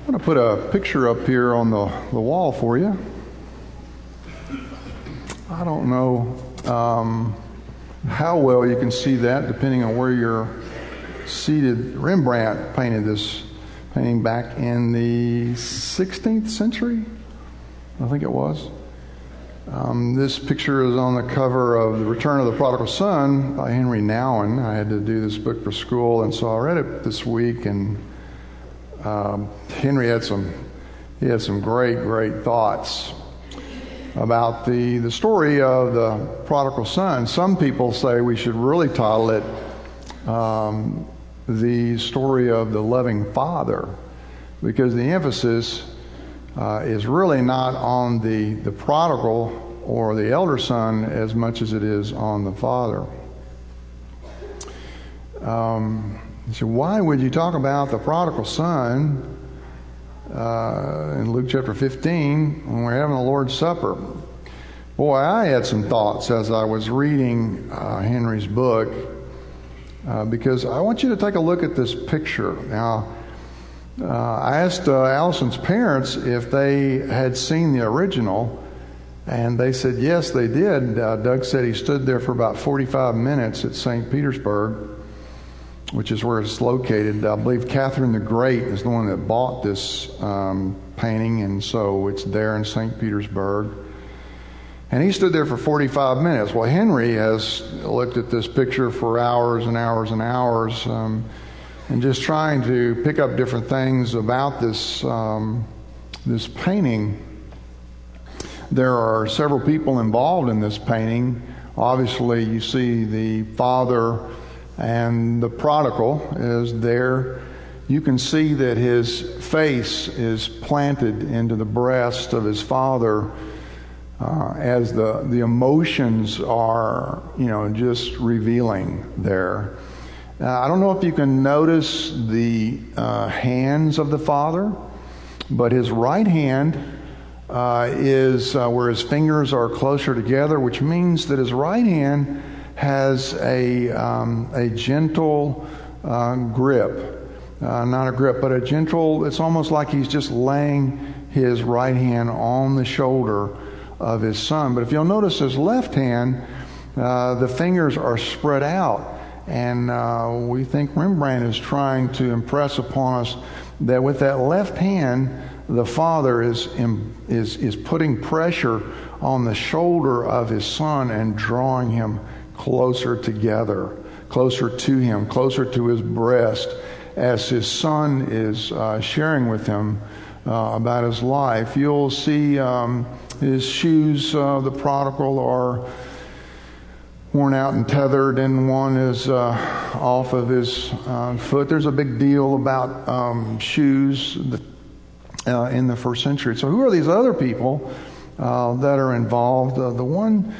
I'm going to put a picture up here on the wall for you. I don't know how well you can see that, depending on where you're seated. Rembrandt painted this painting back in the 16th century, I think it was. This picture is on the cover of The Return of the Prodigal Son by Henry Nouwen. I had to do this book for school, and so I read it this week, and Henry had some great thoughts about the story of the prodigal son. Some people say we should really title it the story of the loving father, because the emphasis is really not on the prodigal or the elder son as much as it is on the father. So why would you talk about the prodigal son in Luke chapter 15 when we're having the Lord's Supper? Boy, I had some thoughts as I was reading Henry's book, because I want you to take a look at this picture. Now, I asked Allison's parents if they had seen the original, and they said yes, they did. Doug said he stood there for about 45 minutes at St. Petersburg, which is where it's located. I believe Catherine the Great is the one that bought this painting, and so it's there in St. Petersburg. And he stood there for 45 minutes. Well, Henry has looked at this picture for hours and hours and hours, and just trying to pick up different things about this this painting. There are several people involved in this painting. Obviously, you see the father and the prodigal is there. You can see that his face is planted into the breast of his father as the emotions are, just revealing there. I don't know if you can notice the hands of the father, but his right hand is where his fingers are closer together, which means that his right hand has a gentle grip. Not a grip, but a gentle, it's almost like he's just laying his right hand on the shoulder of his son. But if you'll notice his left hand, the fingers are spread out. And we think Rembrandt is trying to impress upon us that with that left hand, the father is putting pressure on the shoulder of his son and drawing him closer together, closer to him, closer to his breast, as his son is sharing with him about his life. You'll see his shoes, the prodigal, are worn out and tethered, and one is off of his foot. There's a big deal about shoes in the first century. So who are these other people that are involved? The one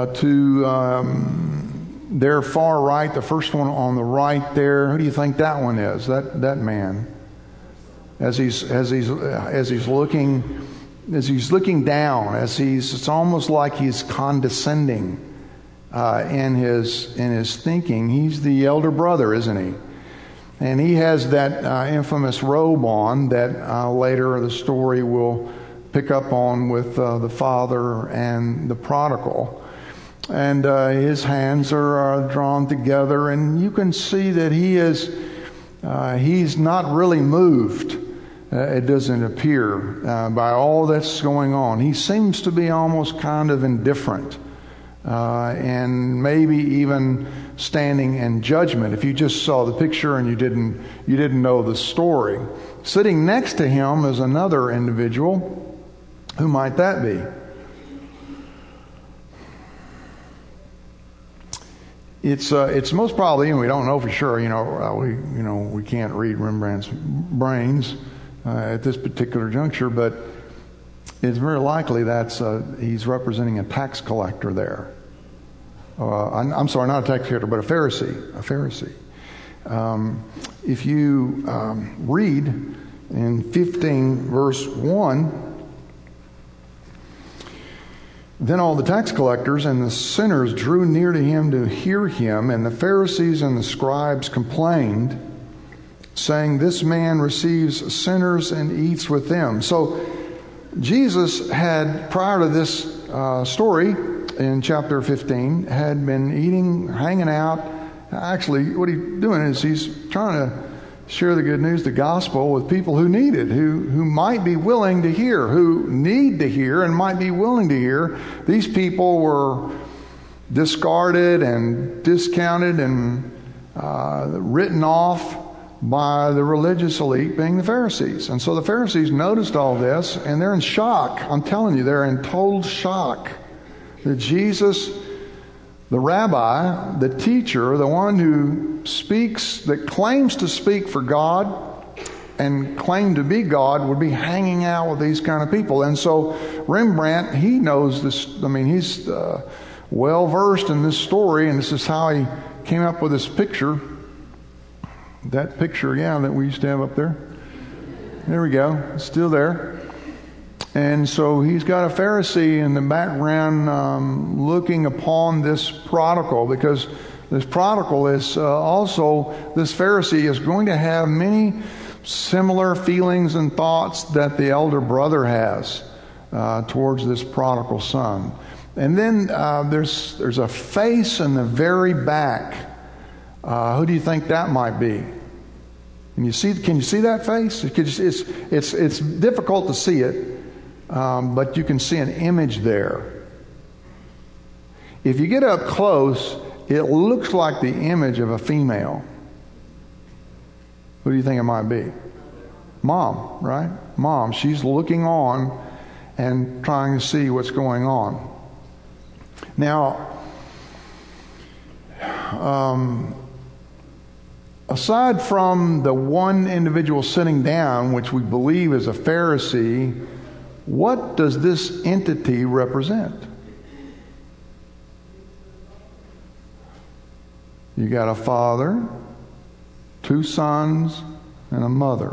to their far right, the first one on the right there, who do you think that one is? That man, as he's looking down, it's almost like he's condescending in his thinking. He's the elder brother, isn't he? And he has that infamous robe on that later the story will pick up on with the father and the prodigal. And his hands are drawn together, and you can see that he's not really moved. It doesn't appear by all that's going on. He seems to be almost kind of indifferent, and maybe even standing in judgment. If you just saw the picture and you didn't know the story. Sitting next to him is another individual. Who might that be? It's most probably, and we don't know for sure. We can't read Rembrandt's brains at this particular juncture, but it's very likely he's representing a tax collector there. I'm sorry, not a tax collector, but a Pharisee. If you read in 15 verse 1. Then all the tax collectors and the sinners drew near to him to hear him, and the Pharisees and the scribes complained saying, "This man receives sinners and eats with them." So Jesus had, prior to this story in chapter 15, had been eating, hanging out. Actually, what he's doing is he's trying to share the good news, the gospel, with people who need it, who might be willing to hear, who need to hear and might be willing to hear. These people were discarded and discounted and written off by the religious elite, being the Pharisees. And so the Pharisees noticed all this, and they're in shock. I'm telling you, they're in total shock that Jesus, the rabbi, the teacher, the one who speaks, that claims to speak for God and claim to be God, would be hanging out with these kind of people. And so Rembrandt, he knows this. I mean, he's well versed in this story, and this is how he came up with this picture. That picture, that we used to have up there. There we go. It's still there. And so he's got a Pharisee in the background looking upon this prodigal, because this prodigal is also, this Pharisee is going to have many similar feelings and thoughts that the elder brother has towards this prodigal son. And then there's a face in the very back. Who do you think that might be? Can you see that face? It's difficult to see it, but you can see an image there. If you get up close, it looks like the image of a female. Who do you think it might be? Mom, right? Mom. She's looking on and trying to see what's going on. Now, aside from the one individual sitting down, which we believe is a Pharisee, what does this entity represent? You got a father, two sons, and a mother.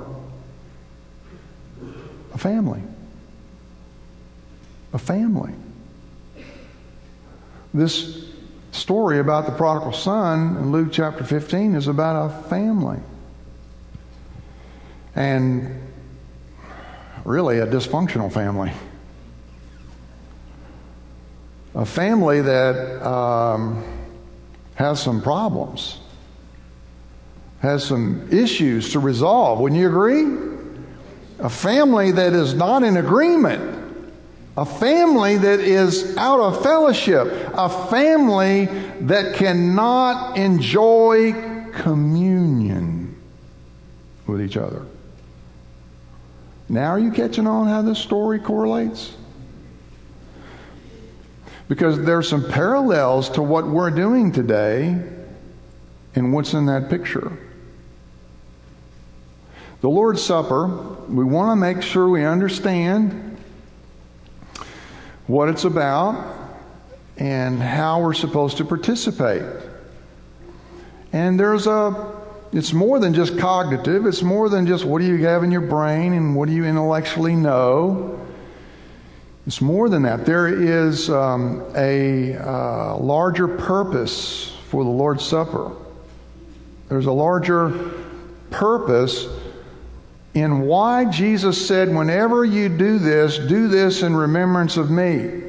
A family. A family. This story about the prodigal son in Luke chapter 15 is about a family. And really a dysfunctional family. A family that has some problems. Has some issues to resolve. Wouldn't you agree? A family that is not in agreement. A family that is out of fellowship. A family that cannot enjoy communion with each other. Now are you catching on how this story correlates? Because there's some parallels to what we're doing today and what's in that picture. The Lord's Supper, we want to make sure we understand what it's about and how we're supposed to participate. And it's more than just cognitive. It's more than just what do you have in your brain and what do you intellectually know. It's more than that. There is a larger purpose for the Lord's Supper. There's a larger purpose in why Jesus said, whenever you do this in remembrance of me.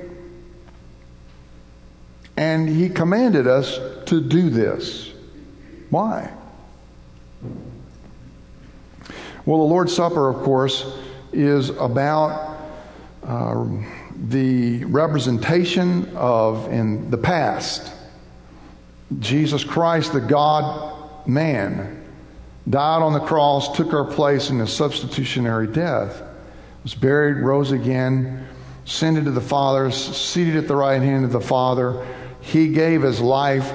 And He commanded us to do this. Why? Well, the Lord's Supper, of course, is about the representation of, in the past, Jesus Christ, the God-man, died on the cross, took our place in a substitutionary death, was buried, rose again, ascended to the Father, seated at the right hand of the Father. He gave His life.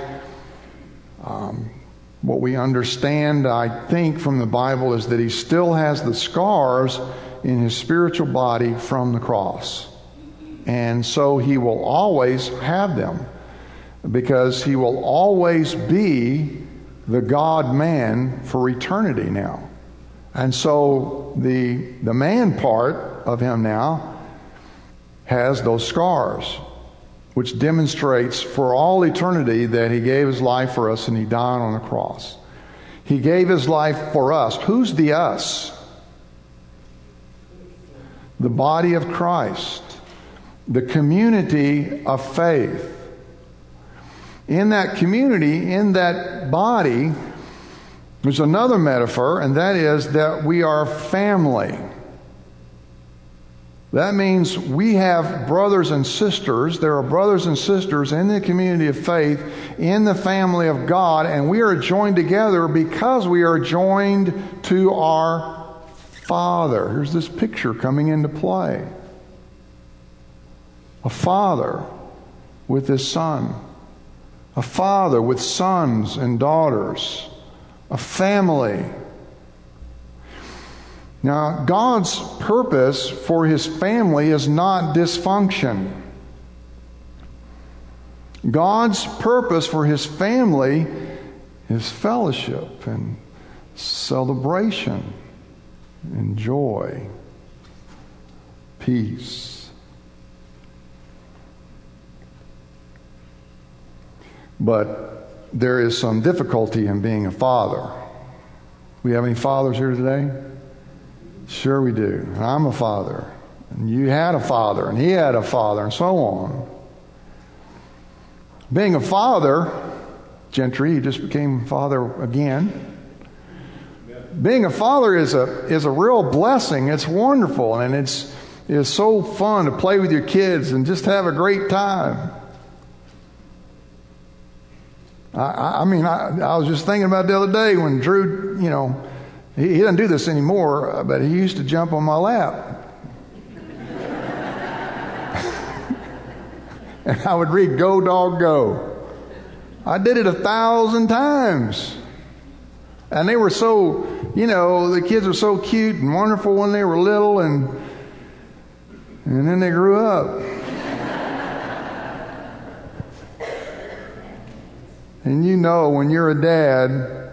What we understand, I think, from the Bible is that He still has the scars in His spiritual body from the cross. And so He will always have them, because He will always be the God-man for eternity now. And so the man part of Him now has those scars, which demonstrates for all eternity that He gave His life for us and He died on the cross. He gave His life for us. Who's the us? The body of Christ. The community of faith. In that community, in that body, there's another metaphor, and that is that we are family. That means we have brothers and sisters. There are brothers and sisters in the community of faith, in the family of God, and we are joined together because we are joined to our Father. Here's this picture coming into play. A father with his son. A father with sons and daughters. A family. Now, God's purpose for His family is not dysfunction. God's purpose for His family is fellowship and celebration and joy, peace. But there is some difficulty in being a father. We have any fathers here today? Sure we do. I'm a father. And you had a father. And he had a father. And so on. Being a father, Gentry, he just became father again. Being a father is a real blessing. It's wonderful. And it's so fun to play with your kids and just have a great time. I was just thinking about the other day when Drew, he doesn't do this anymore, but he used to jump on my lap. And I would read Go Dog Go. I did it 1,000 times. And they were so, the kids were so cute and wonderful when they were little, and then they grew up. And when you're a dad,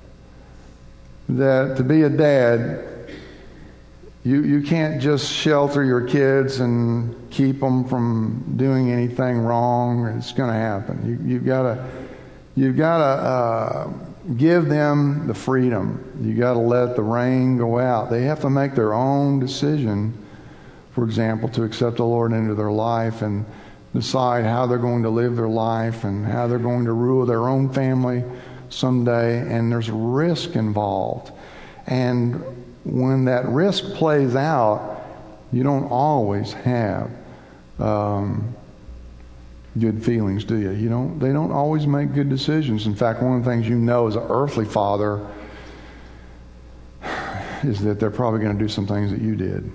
that to be a dad, you can't just shelter your kids and keep them from doing anything wrong. It's going to happen. You've got to give them the freedom. You got to let the rain go out. They have to make their own decision, for example, to accept the Lord into their life and decide how they're going to live their life and how they're going to rule their own family someday. And there's risk involved. And when that risk plays out, you don't always have good feelings, do you? They don't always make good decisions. In fact, one of the things as an earthly father is that they're probably going to do some things that you did.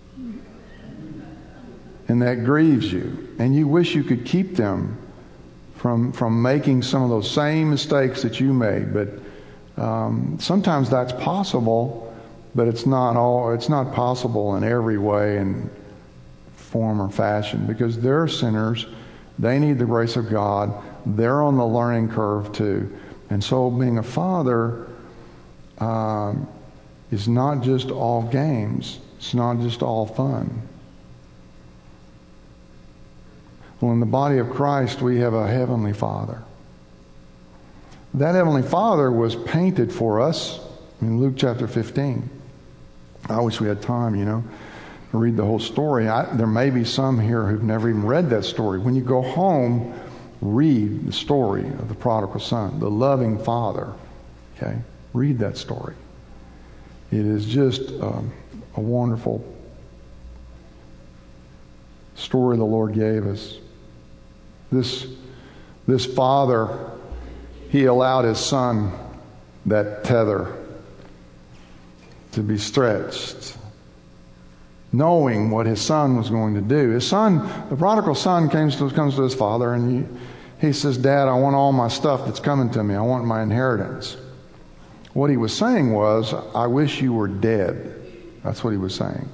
And that grieves you. And you wish you could keep them from making some of those same mistakes that you made. But sometimes that's possible, but it's not possible in every way and form or fashion, because they're sinners. They need the grace of God. They're on the learning curve too. And so being a father is not just all games. It's not just all fun. Well, in the body of Christ, we have a Heavenly Father. That Heavenly Father was painted for us in Luke chapter 15. I wish we had time, to read the whole story. There may be some here who've never even read that story. When you go home, read the story of the prodigal son, the loving father. Okay? Read that story. It is just a wonderful story the Lord gave us. This father, he allowed his son, that tether, to be stretched, knowing what his son was going to do. His son, the prodigal son, comes to his father and he says, "Dad, I want all my stuff that's coming to me. I want my inheritance." What he was saying was, "I wish you were dead." That's what he was saying.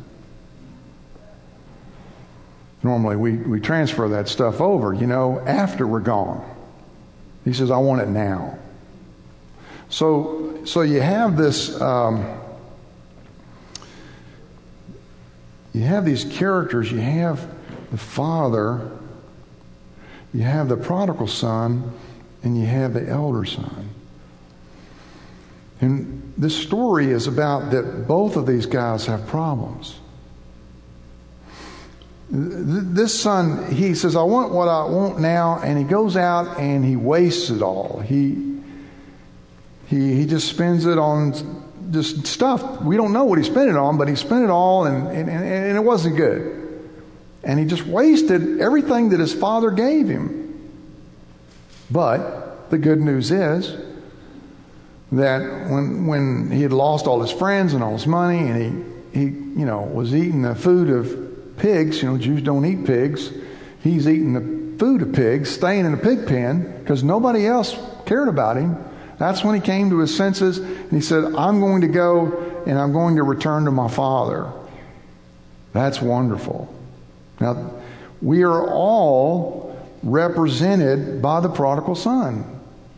Normally we transfer that stuff over, after we're gone. He says, "I want it now." So you have this, you have these characters. You have the father, you have the prodigal son, and you have the elder son. And this story is about that both of these guys have problems. This son, he says, I want what I want now, and he goes out and he wastes it all. He just spends it on just stuff. We don't know what he spent it on, but he spent it all, and it wasn't good. And he just wasted everything that his father gave him. But the good news is that when he had lost all his friends and all his money, and he was eating the food of pigs, Jews don't eat pigs. He's eating the food of pigs, staying in a pig pen because nobody else cared about him. That's when he came to his senses, and he said, I'm going to go and I'm going to return to my father. That's wonderful. Now, we are all represented by the prodigal son.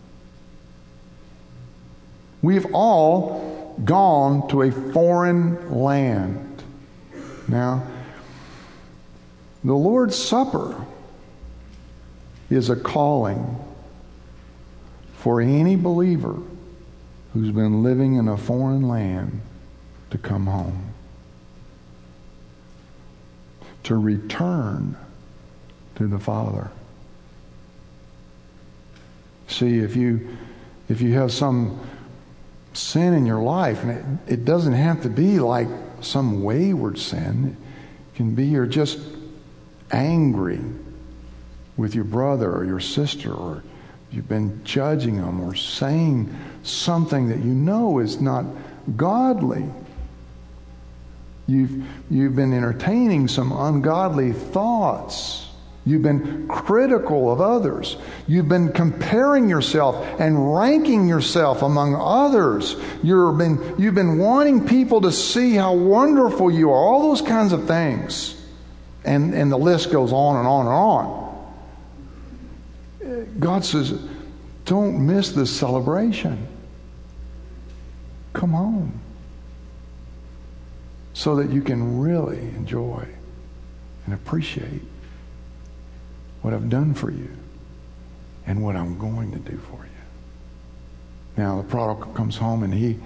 We've all gone to a foreign land. Now, the Lord's Supper is a calling for any believer who's been living in a foreign land to come home, to return to the Father. See, if you have some sin in your life, and it doesn't have to be like some wayward sin. It can be you're just angry with your brother or your sister, or you've been judging them or saying something that you know is not godly. You've been entertaining some ungodly thoughts. You've been critical of others. You've been comparing yourself and ranking yourself among others. You've been wanting people to see how wonderful you are. All those kinds of things. And the list goes on and on and on. God says, don't miss this celebration. Come home. So that you can really enjoy and appreciate what I've done for you and what I'm going to do for you. Now the prodigal comes home, and he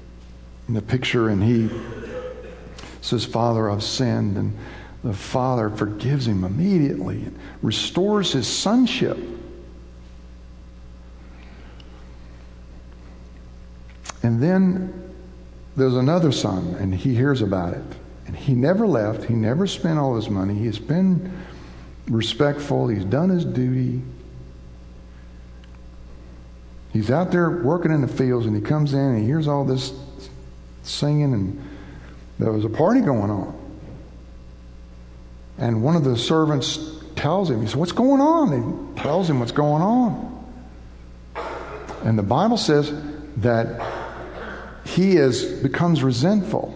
says, Father, I've sinned. And the father forgives him immediately and restores his sonship. And then there's another son, and he hears about it. And he never left. He never spent all his money. He's been respectful. He's done his duty. He's out there working in the fields, and he comes in and he hears all this singing, and there was a party going on. And one of the servants tells him, he said, what's going on? He tells him what's going on. And the Bible says that he becomes resentful.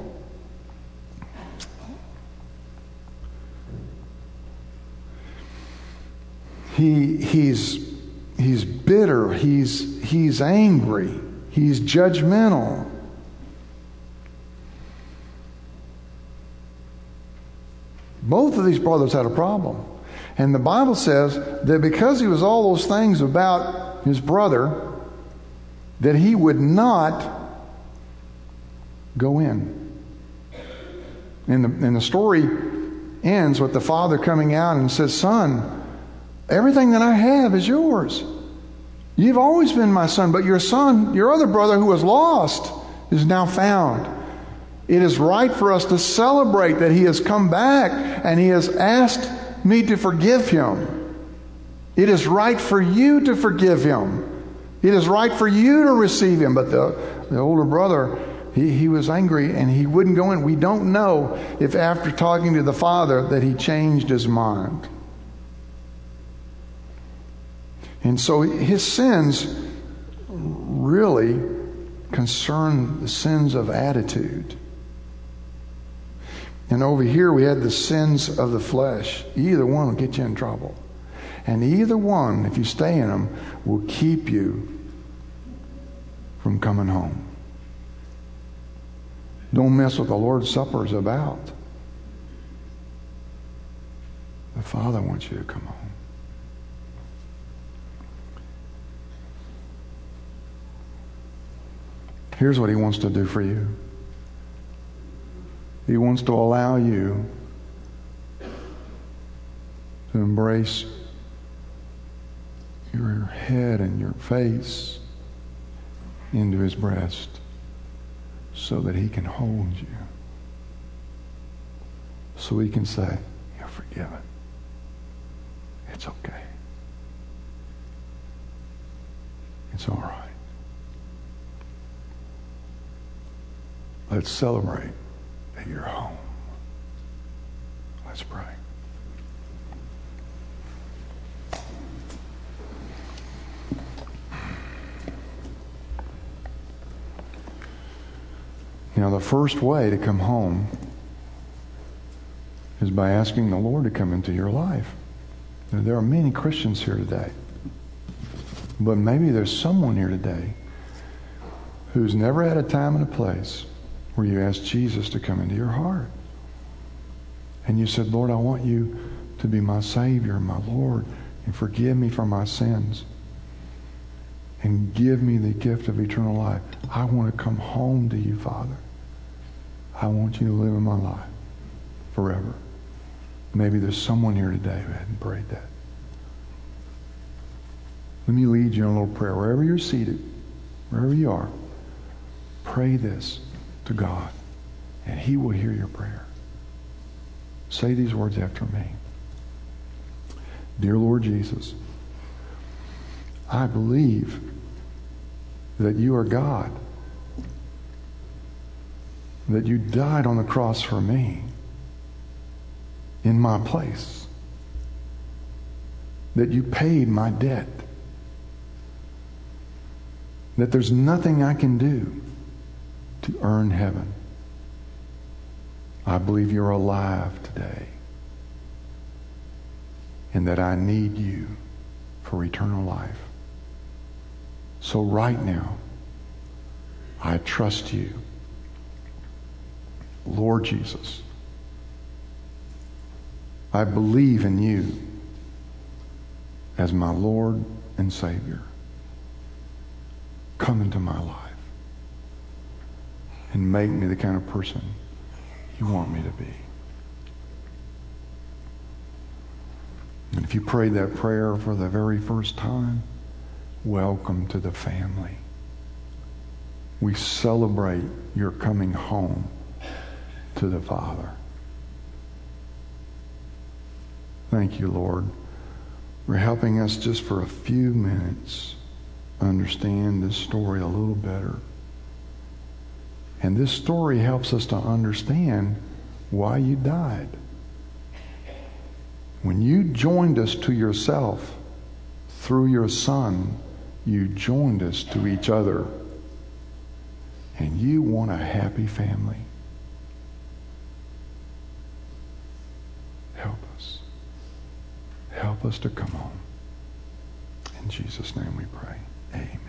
He's bitter. He's angry. He's judgmental. Both of these brothers had a problem. And the Bible says that because he was all those things about his brother, that he would not go in. And the story ends with the father coming out and says, Son, everything that I have is yours. You've always been my son, but your son, your other brother who was lost, is now found. It is right for us to celebrate that he has come back and he has asked me to forgive him. It is right for you to forgive him. It is right for you to receive him. But the older brother, he was angry and he wouldn't go in. We don't know if after talking to the father that he changed his mind. And so his sins really concern the sins of attitude. And over here we had the sins of the flesh. Either one will get you in trouble. And either one, if you stay in them, will keep you from coming home. Don't mess with what the Lord's Supper is about. The Father wants you to come home. Here's what He wants to do for you. He wants to allow you to embrace your head and your face into His breast so that He can hold you. So He can say, "You're forgiven. It's okay. It's all right." Let's celebrate that you're home. Let's pray. Now, the first way to come home is by asking the Lord to come into your life. Now, there are many Christians here today, but maybe there's someone here today who's never had a time and a place where you asked Jesus to come into your heart. And you said, "Lord, I want you to be my Savior, my Lord, and forgive me for my sins. And give me the gift of eternal life. I want to come home to you, Father. I want you to live in my life forever." Maybe there's someone here today who hadn't prayed that. Let me lead you in a little prayer. Wherever you're seated, wherever you are, pray this to God, and He will hear your prayer. Say these words after me. Dear Lord Jesus, I believe that you are God, that you died on the cross for me in my place, that you paid my debt, that there's nothing I can do to earn heaven. I believe you're alive today and that I need you for eternal life. So right now, I trust you. Lord Jesus, I believe in you as my Lord and Savior. Come into my life and make me the kind of person you want me to be. And if you prayed that prayer for the very first time, welcome to the family. We celebrate your coming home to the Father. Thank you, Lord, for helping us just for a few minutes understand this story a little better. And this story helps us to understand why you died. When you joined us to yourself through your Son, you joined us to each other. And you want a happy family. Help us. Help us to come home. In Jesus' name we pray. Amen.